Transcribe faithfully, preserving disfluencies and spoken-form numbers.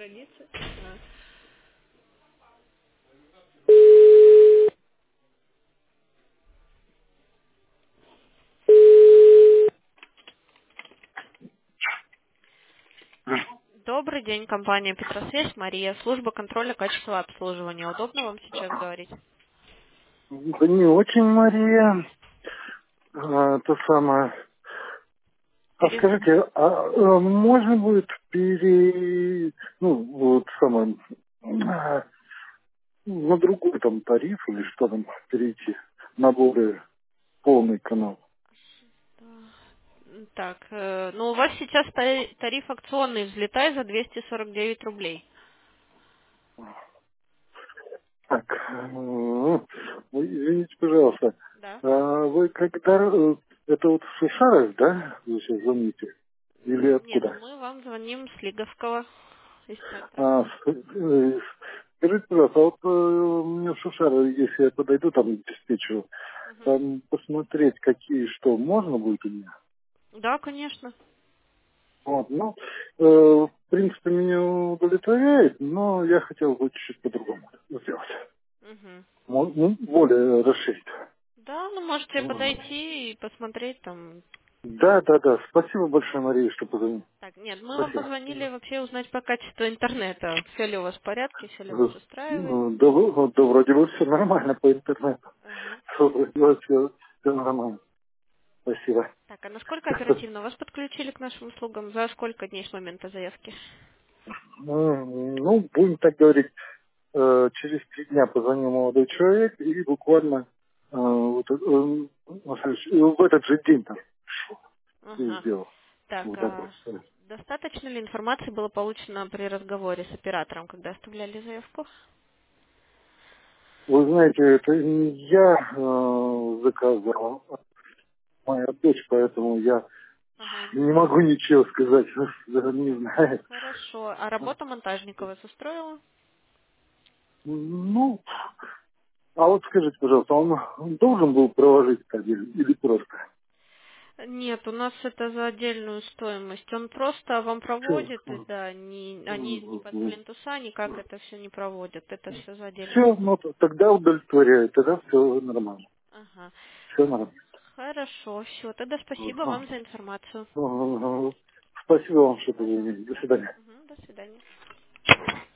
границы. А. Добрый день, компания Петросвязь, Мария, служба контроля качества обслуживания. Удобно вам сейчас говорить? Да не очень, Мария. А, то самое. А Перез... скажите, а, а можно будет пере... Ну, вот самое... а, на другой там тариф или что там перейти? На более полный канал. Так, э, ну у вас сейчас та- тариф акционный, взлетай за двести сорок девять рублей. Так, ну, вы извините, пожалуйста. Да. А вы когда... э, Это вот в Шушарах, да? Вы сейчас звоните? Или Нет, откуда? мы вам звоним с Лиговского, из центра. А, с- э, скажите, пожалуйста, а вот э, мне в Шушары, если я подойду там к диспетчеру, Мгм. там посмотреть, какие что можно будет у меня. Да, конечно. Вот, ну, э, в принципе, меня удовлетворяет, но я хотел бы чуть-чуть по-другому сделать. Мгм. Мо- Ну, более расширить. Да, ну можете Вот. подойти и посмотреть там. Да, да, да. Спасибо большое, Мария, что позвонили. Так, нет, мы вам Спасибо. позвонили вообще узнать по качеству интернета. Все ли у вас в порядке, все ли Э, вас устраивает. ну, Да, вы- да вроде бы все нормально по интернету. Ага. Все, все нормально. Спасибо. Так, а насколько оперативно вас подключили к нашим услугам? За сколько дней с момента заявки? М, Ну, будем так говорить, э, через три дня позвонил молодой человек и буквально э, вот, э, на следующий- в этот же день там и Ага. сделал. Так, Вот так вот. а достаточно ли информации было получено при разговоре с оператором, когда оставляли заявку? Вы знаете, это не я э, заказывал, а моя дочь, поэтому я Ага. не могу ничего сказать, даже не знаю. Хорошо. А работа монтажника вас устроила? Ну, а вот скажите, пожалуйста, он он должен был проложить кабель или просто? Нет, у нас это за отдельную стоимость. Он просто вам проводит, и да, не, они ни под плинтуса никак это все не проводят. Это все за отдельную Все, стоимость. ну т- тогда удовлетворяет, тогда все нормально. Ага. Все нормально. Хорошо, все. Тогда спасибо вам за информацию. Ага. Спасибо вам, что позвонили. До свидания. Мгм, до свидания.